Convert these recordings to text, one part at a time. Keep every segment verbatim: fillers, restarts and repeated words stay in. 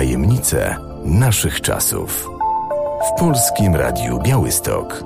Tajemnice naszych czasów. W Polskim Radiu Białystok.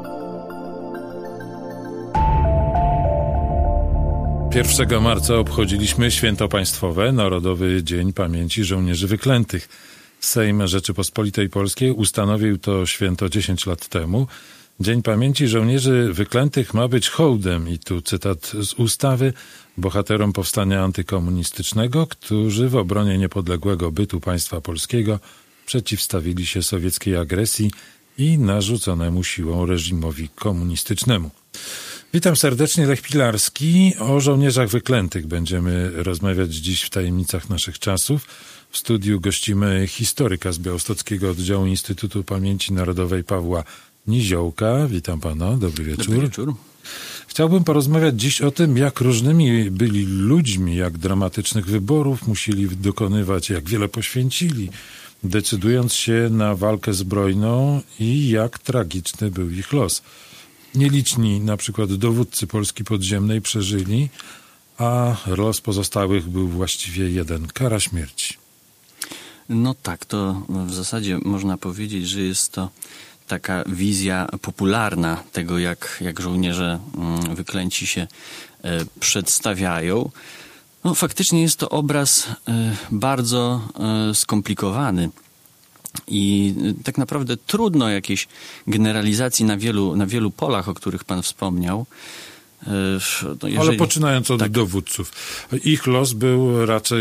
pierwszego marca obchodziliśmy święto państwowe, Narodowy Dzień Pamięci Żołnierzy Wyklętych. Sejm Rzeczypospolitej Polskiej ustanowił to święto dziesięć lat temu. Dzień Pamięci Żołnierzy Wyklętych ma być hołdem, i tu cytat z ustawy, bohaterom powstania antykomunistycznego, którzy w obronie niepodległego bytu państwa polskiego przeciwstawili się sowieckiej agresji i narzuconemu siłą reżimowi komunistycznemu. Witam serdecznie, Lech Pilarski. O żołnierzach wyklętych będziemy rozmawiać dziś w Tajemnicach naszych czasów. W studiu gościmy historyka z białostockiego oddziału Instytutu Pamięci Narodowej Pawła Niziołka. Witam pana, dobry wieczór. Dobry wieczór. Chciałbym porozmawiać dziś o tym, jak różnymi byli ludźmi, jak dramatycznych wyborów musieli dokonywać, jak wiele poświęcili, decydując się na walkę zbrojną, i jak tragiczny był ich los. Nieliczni, na przykład dowódcy Polski Podziemnej, przeżyli, a los pozostałych był właściwie jeden: kara śmierci. No tak, to w zasadzie można powiedzieć, że jest to taka wizja popularna tego, jak, jak żołnierze wyklęci się e, przedstawiają. No faktycznie jest to obraz e, bardzo e, skomplikowany. I tak naprawdę trudno jakiejś generalizacji na wielu, na wielu polach, o których pan wspomniał. No jeżeli... Ale poczynając od tak. dowódców. Ich los był raczej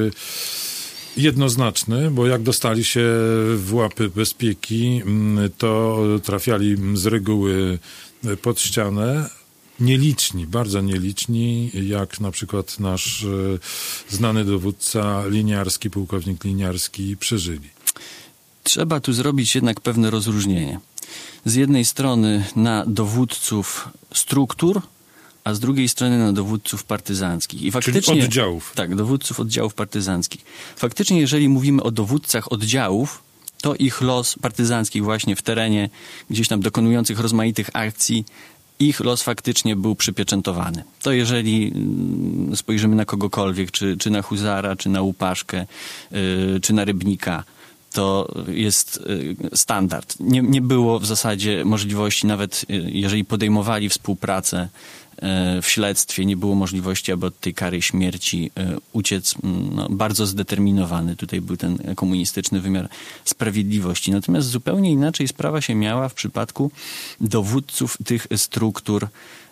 jednoznaczny, bo jak dostali się w łapy bezpieki, to trafiali z reguły pod ścianę. Nieliczni, bardzo nieliczni, jak na przykład nasz znany dowódca Liniarski, pułkownik Liniarski, przeżyli. Trzeba tu zrobić jednak pewne rozróżnienie. Z jednej strony na dowódców struktur, a z drugiej strony na dowódców partyzanckich. I faktycznie, czyli oddziałów. Tak, dowódców oddziałów partyzanckich. Faktycznie, jeżeli mówimy o dowódcach oddziałów, to ich los partyzanckich właśnie w terenie gdzieś tam dokonujących rozmaitych akcji, ich los faktycznie był przypieczętowany. To jeżeli spojrzymy na kogokolwiek, czy, czy na huzara, czy na łupaszkę, yy, czy na rybnika, to jest standard. Nie, nie było w zasadzie możliwości, nawet jeżeli podejmowali współpracę w śledztwie, nie było możliwości, aby od tej kary śmierci uciec. No, bardzo zdeterminowany tutaj był ten komunistyczny wymiar sprawiedliwości. Natomiast zupełnie inaczej sprawa się miała w przypadku dowódców tych struktur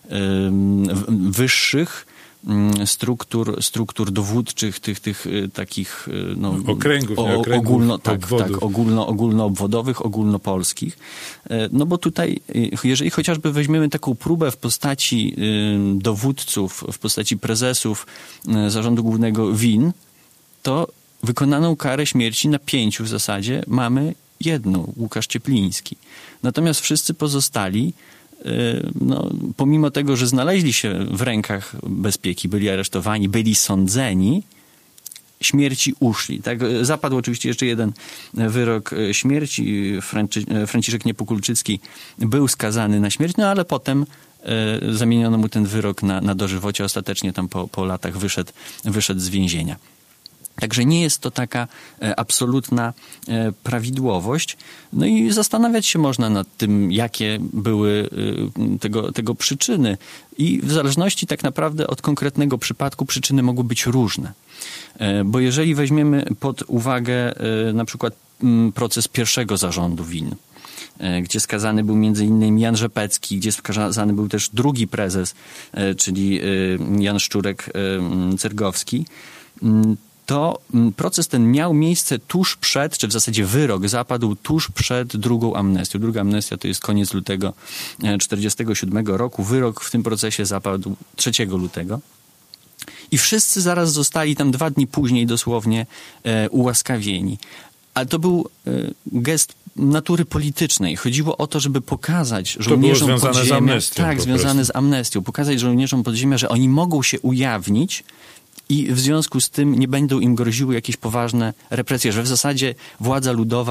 wyższych, struktur, struktur dowódczych, tych, tych takich no, okręgów, o, nie, okręgów ogólno, tak, tak, ogólno, ogólnoobwodowych, ogólnopolskich. No bo tutaj, jeżeli chociażby weźmiemy taką próbę w postaci dowódców, w postaci prezesów Zarządu Głównego W I N, to wykonaną karę śmierci na pięciu w zasadzie mamy jedną, Łukasz Ciepliński. Natomiast wszyscy pozostali, no, pomimo tego, że znaleźli się w rękach bezpieki, byli aresztowani, byli sądzeni, śmierci uszli. Tak? Zapadł oczywiście jeszcze jeden wyrok śmierci. Franci, Franciszek Niepokulczycki był skazany na śmierć, no ale potem e, zamieniono mu ten wyrok na, na dożywocie. Ostatecznie tam po, po latach wyszedł, wyszedł z więzienia. Także nie jest to taka e, absolutna e, prawidłowość. No i zastanawiać się można nad tym, jakie były e, tego, tego przyczyny. I w zależności tak naprawdę od konkretnego przypadku przyczyny mogły być różne. E, bo jeżeli weźmiemy pod uwagę e, na przykład m, proces pierwszego zarządu W I N, e, gdzie skazany był między innymi Jan Rzepecki, gdzie skazany był też drugi prezes, e, czyli e, Jan Szczurek-Cergowski, e, to proces ten miał miejsce tuż przed, czy w zasadzie wyrok zapadł tuż przed drugą amnestią. Druga amnestia to jest koniec lutego tysiąc dziewięćset czterdziestego siódmego roku. Wyrok w tym procesie zapadł trzeciego lutego. I wszyscy zaraz zostali tam dwa dni później dosłownie e, ułaskawieni. Ale to był e, gest natury politycznej. Chodziło o to, żeby pokazać żołnierzom to było związane podziemia, z amnestią, tak, związane z amnestią, pokazać żołnierzom podziemia, że oni mogą się ujawnić i w związku z tym nie będą im groziły jakieś poważne represje, że w zasadzie władza ludowa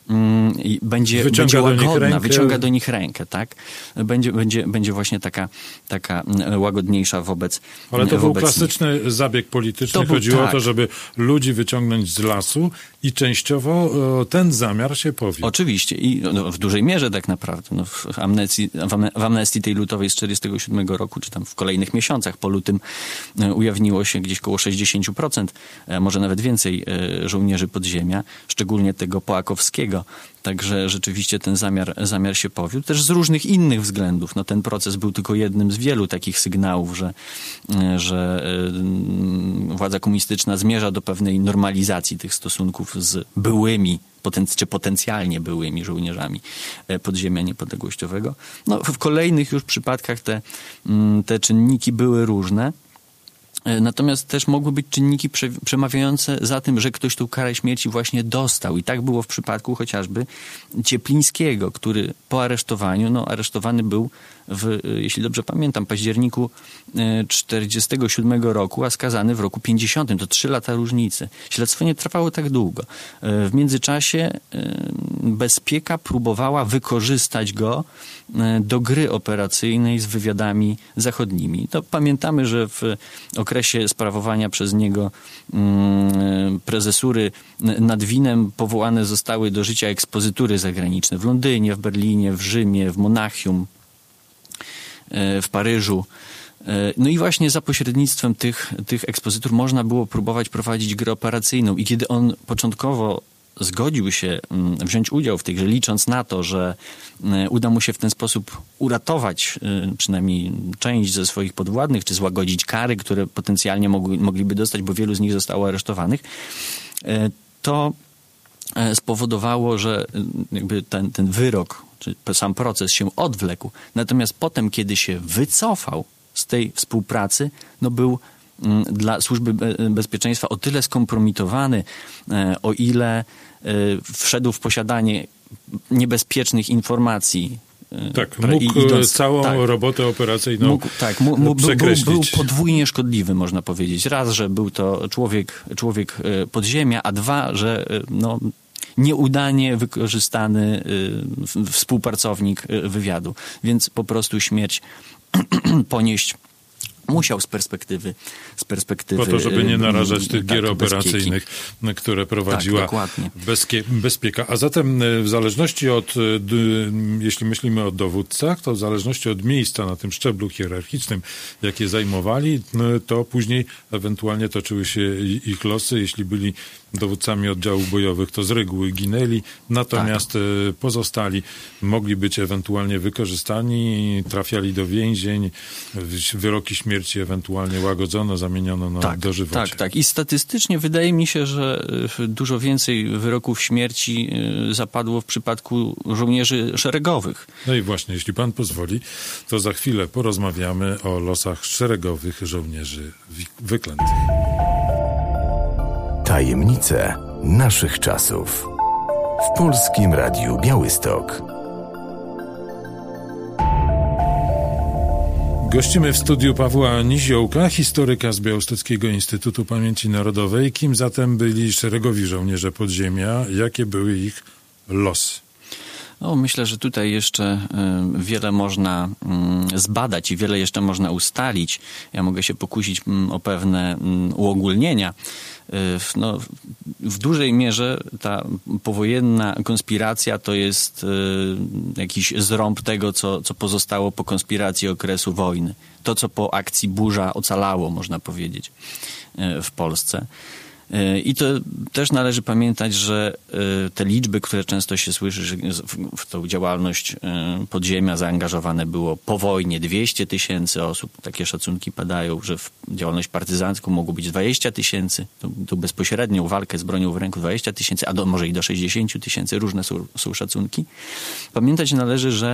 i będzie, będzie łagodna, wyciąga do nich rękę, tak? Będzie, będzie, będzie właśnie taka, taka łagodniejsza wobec... Ale to wobec był klasyczny nich. zabieg polityczny. To Chodziło był, tak. o to, żeby ludzi wyciągnąć z lasu i częściowo o, ten zamiar się powiódł. Oczywiście i no, w dużej mierze tak naprawdę. No, w, amnestii, w amnestii tej lutowej z czterdziestego siódmego roku, czy tam w kolejnych miesiącach po lutym ujawniło się gdzieś koło sześćdziesiąt procent, może nawet więcej żołnierzy podziemia, szczególnie tego poakowskiego. Także rzeczywiście ten zamiar, zamiar się powiódł. Też z różnych innych względów. No, ten proces był tylko jednym z wielu takich sygnałów, że, że władza komunistyczna zmierza do pewnej normalizacji tych stosunków z byłymi, potenc- czy potencjalnie byłymi żołnierzami podziemia niepodległościowego. No, w kolejnych już przypadkach te, te czynniki były różne. Natomiast też mogły być czynniki prze, przemawiające za tym, że ktoś tą karę śmierci właśnie dostał. I tak było w przypadku chociażby Cieplińskiego, który po aresztowaniu, no aresztowany był w, jeśli dobrze pamiętam, październiku czterdziestego siódmego roku, a skazany w roku pięćdziesiątym. To trzy lata różnicy. Śledztwo nie trwało tak długo. W międzyczasie bezpieka próbowała wykorzystać go do gry operacyjnej z wywiadami zachodnimi. To pamiętamy, że w okresie sprawowania przez niego prezesury nad Winem powołane zostały do życia ekspozytury zagraniczne w Londynie, w Berlinie, w Rzymie, w Monachium, w Paryżu. No i właśnie za pośrednictwem tych, tych ekspozytur można było próbować prowadzić grę operacyjną. I kiedy on początkowo zgodził się wziąć udział w tej grze, licząc na to, że uda mu się w ten sposób uratować przynajmniej część ze swoich podwładnych, czy złagodzić kary, które potencjalnie mogli, mogliby dostać, bo wielu z nich zostało aresztowanych, to spowodowało, że jakby ten, ten wyrok, czy sam proces się odwlekł. Natomiast potem, kiedy się wycofał z tej współpracy, no był dla Służby Bezpieczeństwa o tyle skompromitowany, o ile wszedł w posiadanie niebezpiecznych informacji. Tak, mógł idąc, całą tak, robotę operacyjną mógł, tak, mógł, przekreślić. Był, był podwójnie szkodliwy, można powiedzieć. Raz, że był to człowiek, człowiek podziemia, a dwa, że no, nieudanie wykorzystany współpracownik wywiadu. Więc po prostu śmierć ponieść musiał z perspektywy, z perspektywy... Po to, żeby nie narażać tych tak, gier operacyjnych, bezpieki. które prowadziła tak, bezpie, bezpieka. A zatem w zależności od, jeśli myślimy o dowódcach, to w zależności od miejsca na tym szczeblu hierarchicznym, jakie zajmowali, to później ewentualnie toczyły się ich losy. Jeśli byli dowódcami oddziałów bojowych, to z reguły ginęli, natomiast tak. pozostali mogli być ewentualnie wykorzystani, trafiali do więzień, wyroki śmierci ewentualnie łagodzono, zamieniono na tak, dożywocie. Tak, tak. I statystycznie wydaje mi się, że dużo więcej wyroków śmierci zapadło w przypadku żołnierzy szeregowych. No i właśnie, jeśli pan pozwoli, to za chwilę porozmawiamy o losach szeregowych żołnierzy wyklętych. Tajemnice naszych czasów. W Polskim Radiu Białystok. Gościmy w studiu Pawła Niziołka, historyka z Białostockiego Instytutu Pamięci Narodowej. Kim zatem byli szeregowi żołnierze podziemia? Jakie były ich losy? No, myślę, że tutaj jeszcze y, wiele można y, zbadać i wiele jeszcze można ustalić. Ja mogę się pokusić y, o pewne y, uogólnienia. Y, no, w dużej mierze ta powojenna konspiracja to jest y, jakiś zrąb tego, co, co pozostało po konspiracji okresu wojny. To, co po akcji Burza ocalało, można powiedzieć, y, w Polsce. I to też należy pamiętać, że te liczby, które często się słyszy, że w tą działalność podziemia zaangażowane było po wojnie dwieście tysięcy osób. Takie szacunki padają, że w działalność partyzancką mogło być dwadzieścia tysięcy. Tu bezpośrednią walkę z bronią w ręku dwadzieścia tysięcy, a do, może i do sześćdziesiąt tysięcy. Różne są, są szacunki. Pamiętać należy, że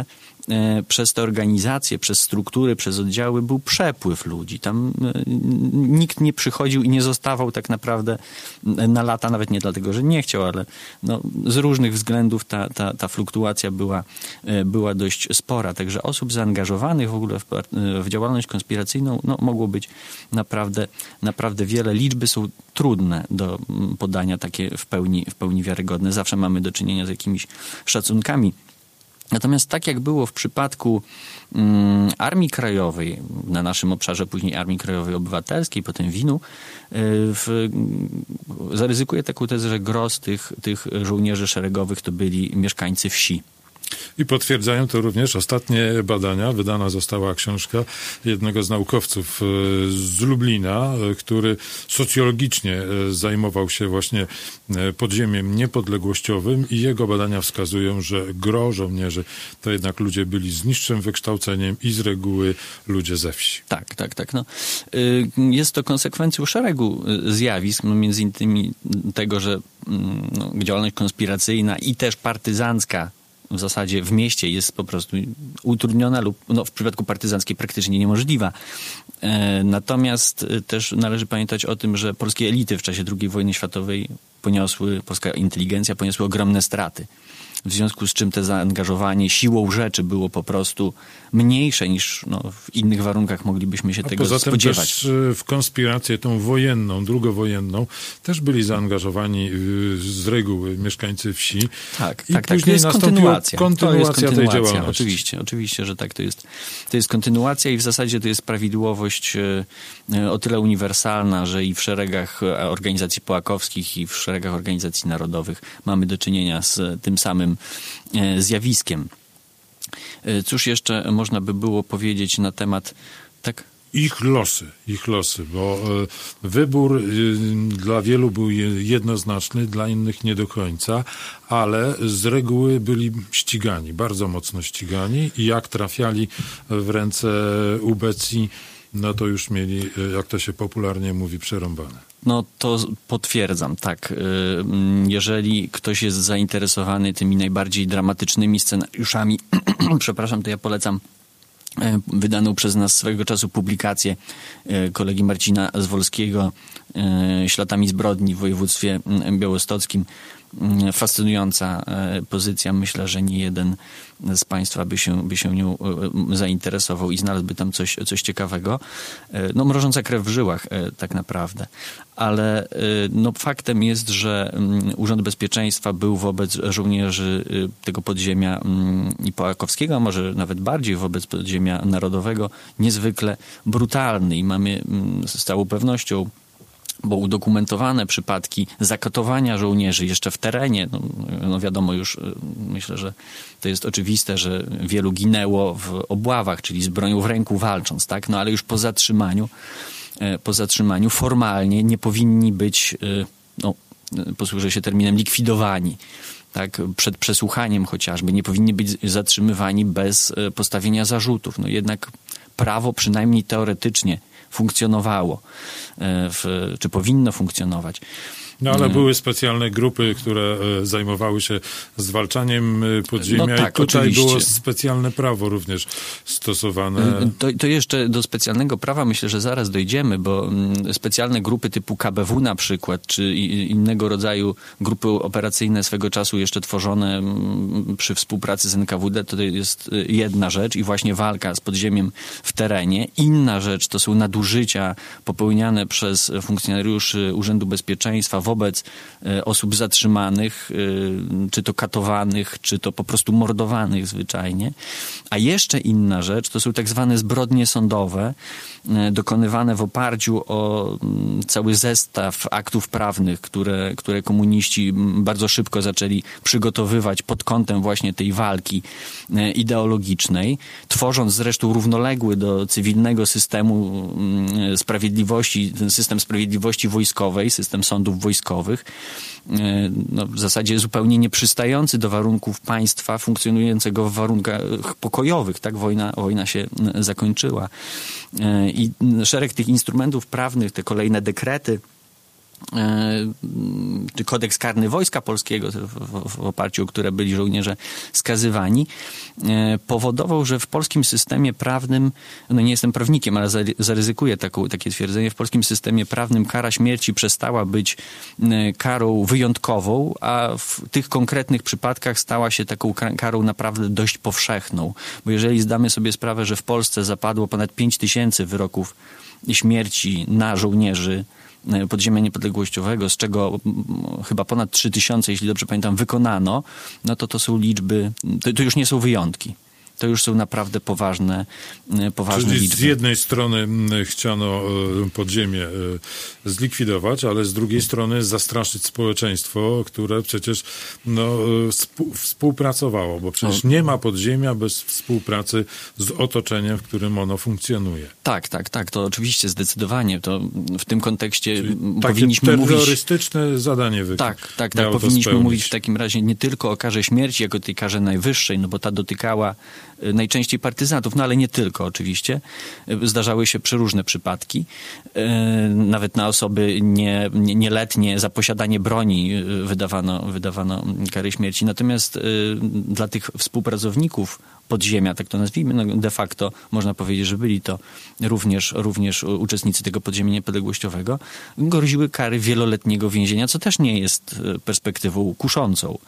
przez te organizacje, przez struktury, przez oddziały był przepływ ludzi. Tam nikt nie przychodził i nie zostawał tak naprawdę na lata, nawet nie dlatego, że nie chciał, ale no, z różnych względów ta, ta, ta fluktuacja była, była dość spora. Także osób zaangażowanych w ogóle w, w działalność konspiracyjną no, mogło być naprawdę, naprawdę wiele. Liczby są trudne do podania, takie w pełni, w pełni wiarygodne. Zawsze mamy do czynienia z jakimiś szacunkami. Natomiast tak jak było w przypadku um, Armii Krajowej, na naszym obszarze później Armii Krajowej Obywatelskiej, potem W I N U, w, zaryzykuję taką tezę, że gros tych, tych żołnierzy szeregowych to byli mieszkańcy wsi. I potwierdzają to również ostatnie badania. Wydana została książka jednego z naukowców z Lublina, który socjologicznie zajmował się właśnie podziemiem niepodległościowym i jego badania wskazują, że gros żołnierzy to jednak ludzie byli z niższym wykształceniem i z reguły ludzie ze wsi. Tak, tak, tak. No. Jest to konsekwencją szeregu zjawisk, no między innymi tego, że no, działalność konspiracyjna i też partyzancka w zasadzie w mieście jest po prostu utrudniona lub no, w przypadku partyzanckiej praktycznie niemożliwa. E, natomiast też należy pamiętać o tym, że polskie elity w czasie drugiej wojny światowej poniosły, polska inteligencja poniosły ogromne straty. W związku z czym te zaangażowanie siłą rzeczy było po prostu mniejsze niż no, w innych warunkach moglibyśmy się A tego poza tym spodziewać. Też w konspirację tą wojenną, drugowojenną też byli zaangażowani z reguły mieszkańcy wsi. Tak, I tak, tak. później To jest kontynuacja. kontynuacja, to jest kontynuacja tej działalności. Oczywiście, oczywiście, że tak. To jest, to jest kontynuacja i w zasadzie to jest prawidłowość o tyle uniwersalna, że i w szeregach organizacji połakowskich i w szeregach organizacji narodowych mamy do czynienia z tym samym zjawiskiem. Cóż jeszcze można by było powiedzieć na temat... tak? Ich losy, ich losy, bo wybór dla wielu był jednoznaczny, dla innych nie do końca, ale z reguły byli ścigani, bardzo mocno ścigani i jak trafiali w ręce ubecji, no to już mieli, jak to się popularnie mówi, przerąbane. No to potwierdzam, tak. Jeżeli ktoś jest zainteresowany tymi najbardziej dramatycznymi scenariuszami, przepraszam, to ja polecam wydaną przez nas swego czasu publikację kolegi Marcina Zwolskiego Śladami zbrodni w województwie białostockim. Fascynująca pozycja. Myślę, że nie jeden z Państwa by się, by się nią zainteresował i znalazłby tam coś, coś ciekawego. No, mrożąca krew w żyłach tak naprawdę. Ale no, faktem jest, że Urząd Bezpieczeństwa był wobec żołnierzy tego podziemia i połakowskiego, a może nawet bardziej wobec podziemia narodowego, niezwykle brutalny i mamy z całą pewnością bo udokumentowane przypadki zakatowania żołnierzy jeszcze w terenie, no, no wiadomo już, myślę, że to jest oczywiste, że wielu ginęło w obławach, czyli z bronią w ręku walcząc, tak? No ale już po zatrzymaniu, po zatrzymaniu formalnie nie powinni być, no, posłużę się terminem, likwidowani. Tak, przed przesłuchaniem chociażby, nie powinni być zatrzymywani bez postawienia zarzutów. No jednak prawo przynajmniej teoretycznie funkcjonowało, w, czy powinno funkcjonować. No ale były specjalne grupy, które zajmowały się zwalczaniem podziemia no tak, i tutaj oczywiście. Było specjalne prawo również stosowane. To, to jeszcze do specjalnego prawa myślę, że zaraz dojdziemy, bo specjalne grupy typu K B W na przykład, czy innego rodzaju grupy operacyjne swego czasu jeszcze tworzone przy współpracy z N K W D, to jest jedna rzecz i właśnie walka z podziemiem w terenie. Inna rzecz to są nadużycia popełniane przez funkcjonariuszy Urzędu Bezpieczeństwa wobec osób zatrzymanych, czy to katowanych, czy to po prostu mordowanych zwyczajnie. A jeszcze inna rzecz to są tak zwane zbrodnie sądowe, dokonywane w oparciu o cały zestaw aktów prawnych, które, które komuniści bardzo szybko zaczęli przygotowywać pod kątem właśnie tej walki ideologicznej, tworząc zresztą równoległy do cywilnego systemu sprawiedliwości, ten system sprawiedliwości wojskowej, system sądów wojskowych, no, w zasadzie zupełnie nieprzystający do warunków państwa funkcjonującego w warunkach pokojowych. Tak wojna, wojna się zakończyła. I szereg tych instrumentów prawnych, te kolejne dekrety czy kodeks karny Wojska Polskiego, w, w, w oparciu o które byli żołnierze skazywani, powodował, że w polskim systemie prawnym, no nie jestem prawnikiem, ale zaryzykuję taką, takie twierdzenie, w polskim systemie prawnym kara śmierci przestała być karą wyjątkową, a w tych konkretnych przypadkach stała się taką karą naprawdę dość powszechną. Bo jeżeli zdamy sobie sprawę, że w Polsce zapadło ponad pięć tysięcy wyroków śmierci na żołnierzy podziemia niepodległościowego, z czego chyba ponad trzy tysiące, jeśli dobrze pamiętam, wykonano, no to to są liczby, to, to już nie są wyjątki. To już są naprawdę poważne, poważne Czyli liczby. Z jednej strony chciano podziemie zlikwidować, ale z drugiej strony zastraszyć społeczeństwo, które przecież no, współpracowało, bo przecież nie ma podziemia bez współpracy z otoczeniem, w którym ono funkcjonuje. Tak, tak, tak. To oczywiście zdecydowanie. To w tym kontekście Czyli powinniśmy takie mówić... terrorystyczne zadanie wy... Tak, tak, tak. Powinniśmy mówić w takim razie nie tylko o karze śmierci, jako tej karze najwyższej, no bo ta dotykała najczęściej partyzantów, no ale nie tylko oczywiście. Zdarzały się przeróżne przypadki. Nawet na osoby nie, nie, nieletnie za posiadanie broni wydawano, wydawano kary śmierci. Natomiast dla tych współpracowników podziemia, tak to nazwijmy, no de facto można powiedzieć, że byli to również, również uczestnicy tego podziemia niepodległościowego, groziły kary wieloletniego więzienia, co też nie jest perspektywą kuszącą.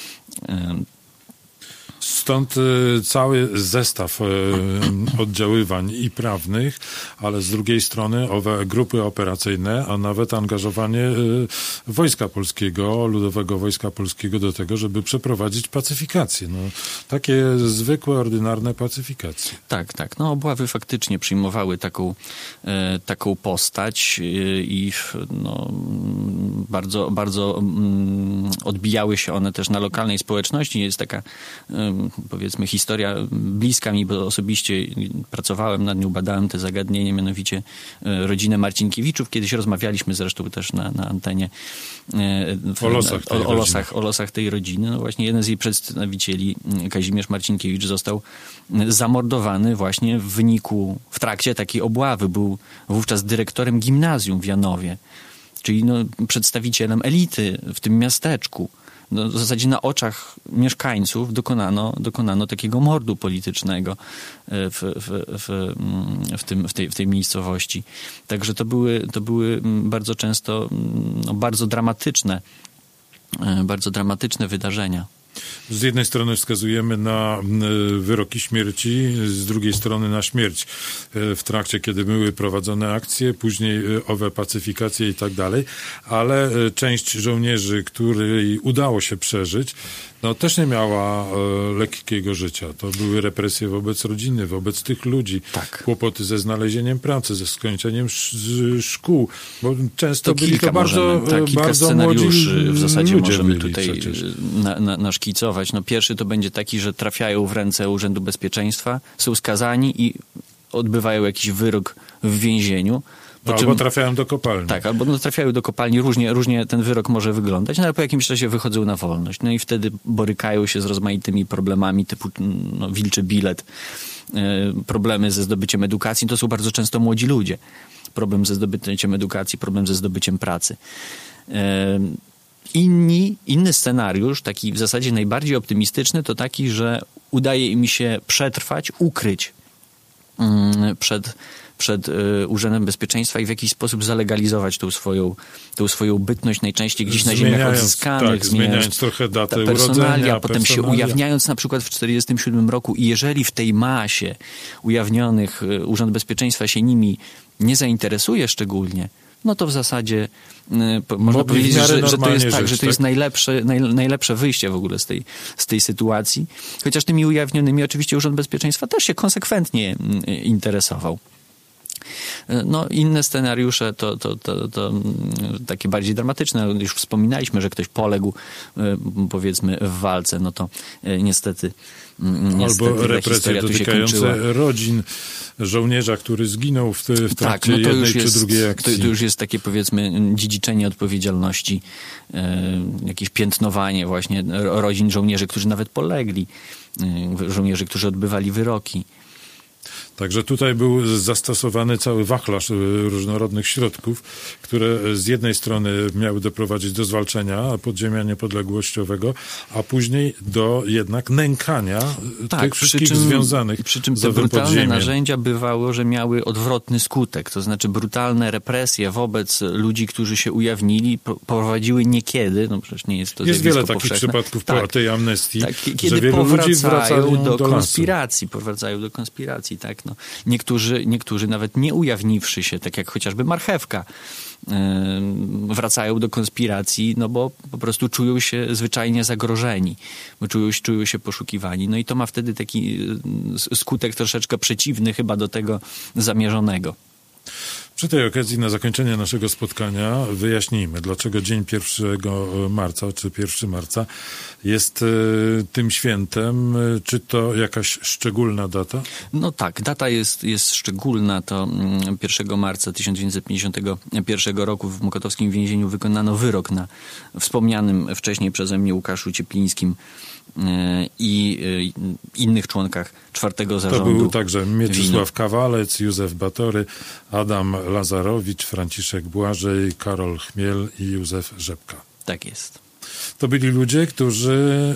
Stąd cały zestaw oddziaływań i prawnych, ale z drugiej strony owe grupy operacyjne, a nawet angażowanie Wojska Polskiego, Ludowego Wojska Polskiego do tego, żeby przeprowadzić pacyfikację. No, takie zwykłe, ordynarne pacyfikacje. Tak, tak. No obławy faktycznie przyjmowały taką, e, taką postać i no, bardzo, bardzo mm, odbijały się one też na lokalnej społeczności. Jest taka powiedzmy historia bliska mi, bo osobiście pracowałem nad nią, badałem te zagadnienie, mianowicie rodzinę Marcinkiewiczów. Kiedyś rozmawialiśmy zresztą też na, na antenie w, o, losach o, o, losach, o losach tej rodziny. No właśnie jeden z jej przedstawicieli, Kazimierz Marcinkiewicz, został zamordowany właśnie w wyniku, w trakcie takiej obławy. Był wówczas dyrektorem gimnazjum w Janowie, czyli no, przedstawicielem elity w tym miasteczku. No, w zasadzie na oczach mieszkańców dokonano, dokonano takiego mordu politycznego w, w, w, w, tym, w, tej, w tej miejscowości. Także to były, to były bardzo często no, bardzo dramatyczne, bardzo dramatyczne wydarzenia. Z jednej strony wskazujemy na wyroki śmierci, z drugiej strony na śmierć w trakcie, kiedy były prowadzone akcje, później owe pacyfikacje i tak dalej, ale część żołnierzy, której udało się przeżyć, no też nie miała e, lekkiego życia. To były represje wobec rodziny, wobec tych ludzi, tak. Kłopoty ze znalezieniem pracy, ze skończeniem sz- szkół, bo często to byli to bardzo, możemy, tak, kilka bardzo scenariuszy młodzi w zasadzie ludzie możemy byli tutaj przecież. na, na, naszkicować. No pierwszy to będzie taki, że trafiają w ręce Urzędu Bezpieczeństwa, są skazani i odbywają jakiś wyrok w więzieniu. No, albo trafiają do kopalni. Tak, albo no, trafiają do kopalni, różnie, różnie ten wyrok może wyglądać, no ale po jakimś czasie wychodzą na wolność. No i wtedy borykają się z rozmaitymi problemami typu no, wilczy bilet, yy, problemy ze zdobyciem edukacji. To są bardzo często młodzi ludzie. Problem ze zdobyciem edukacji, problem ze zdobyciem pracy. Yy, inni, inny scenariusz, taki w zasadzie najbardziej optymistyczny, to taki, że udaje im się przetrwać, ukryć yy, przed przed y, Urzędem Bezpieczeństwa i w jakiś sposób zalegalizować tą swoją, tą swoją bytność, najczęściej gdzieś na ziemiach odzyskanych, tak, zmieniając trochę datę personalia, urodzenia, potem się ujawniając na przykład w czterdziestym siódmym roku i jeżeli w tej masie ujawnionych y, Urząd Bezpieczeństwa się nimi nie zainteresuje szczególnie, no to w zasadzie y, można powiedzieć, że, że to jest tak, żyć, że to tak? jest najlepsze, naj, najlepsze wyjście w ogóle z tej, z tej sytuacji. Chociaż tymi ujawnionymi oczywiście Urząd Bezpieczeństwa też się konsekwentnie y, interesował. No, inne scenariusze to, to, to, to takie bardziej dramatyczne. Już wspominaliśmy, że ktoś poległ, powiedzmy, w walce. No to niestety, niestety albo represje dotykające rodzin żołnierza, który zginął w, w trakcie tak, no to jednej już czy jest, drugiej akcji. To, to już jest takie, powiedzmy, dziedziczenie odpowiedzialności, e, jakieś piętnowanie właśnie rodzin żołnierzy, którzy nawet polegli, e, żołnierzy, którzy odbywali wyroki. Także tutaj był zastosowany cały wachlarz różnorodnych środków, które z jednej strony miały doprowadzić do zwalczenia podziemia niepodległościowego, a później do jednak nękania tak, tych wszystkich czym, związanych przy czym z te brutalne podziemiem. narzędzia bywało, że miały odwrotny skutek, to znaczy brutalne represje wobec ludzi, którzy się ujawnili, prowadziły niekiedy, no przecież nie jest to Jest wiele takich powszechne. przypadków tak, po tej amnestii, tak, kiedy że wielu ludzi wracają do, do konspiracji, powracają do konspiracji, tak, no. Niektórzy, niektórzy nawet nie ujawniwszy się, tak jak chociażby Marchewka, yy, wracają do konspiracji, no bo po prostu czują się zwyczajnie zagrożeni, bo czują, czują się poszukiwani. No i to ma wtedy taki skutek troszeczkę przeciwny chyba do tego zamierzonego. Przy tej okazji na zakończenie naszego spotkania wyjaśnijmy, dlaczego dzień pierwszego marca, czy pierwszego marca jest y, tym świętem. Czy to jakaś szczególna data? No tak, data jest, jest szczególna. To pierwszego marca tysiąc dziewięćset pięćdziesiątego pierwszego roku w mokotowskim więzieniu wykonano wyrok na wspomnianym wcześniej przeze mnie Łukaszu Cieplińskim i innych członkach czwartego zarządu. To był także Mieczysław Winy. Kawalec, Józef Batory, Adam Lazarowicz, Franciszek Błażej, Karol Chmiel i Józef Rzepka. Tak jest. To byli ludzie, którzy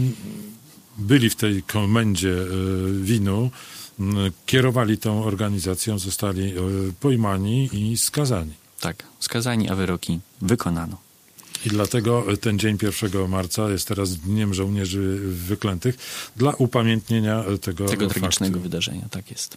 byli w tej komendzie Winu, kierowali tą organizacją, zostali pojmani i skazani. Tak, skazani, a wyroki wykonano. I dlatego ten dzień pierwszego marca jest teraz Dniem Żołnierzy Wyklętych dla upamiętnienia tego, tego tragicznego faktu. wydarzenia. Tak jest.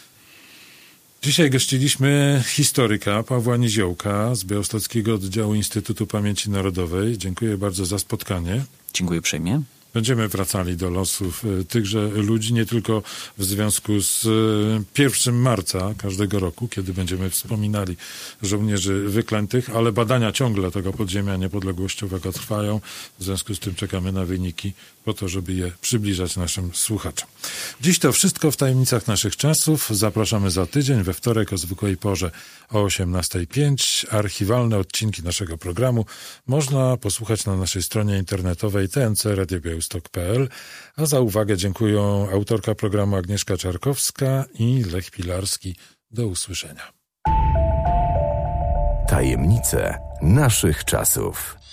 Dzisiaj gościliśmy historyka Pawła Niziołka z Białostockiego Oddziału Instytutu Pamięci Narodowej. Dziękuję bardzo za spotkanie. Dziękuję uprzejmie. Będziemy wracali do losów tychże ludzi, nie tylko w związku z pierwszego marca każdego roku, kiedy będziemy wspominali żołnierzy wyklętych, ale badania ciągle tego podziemia niepodległościowego trwają. W związku z tym czekamy na wyniki po to, żeby je przybliżać naszym słuchaczom. Dziś to wszystko w tajemnicach naszych czasów. Zapraszamy za tydzień, we wtorek o zwykłej porze o osiemnasta pięć. Archiwalne odcinki naszego programu można posłuchać na naszej stronie internetowej t n c radio białystok kropka p l. A za uwagę dziękuję autorka programu Agnieszka Czarkowska i Lech Pilarski. Do usłyszenia. Tajemnice naszych czasów.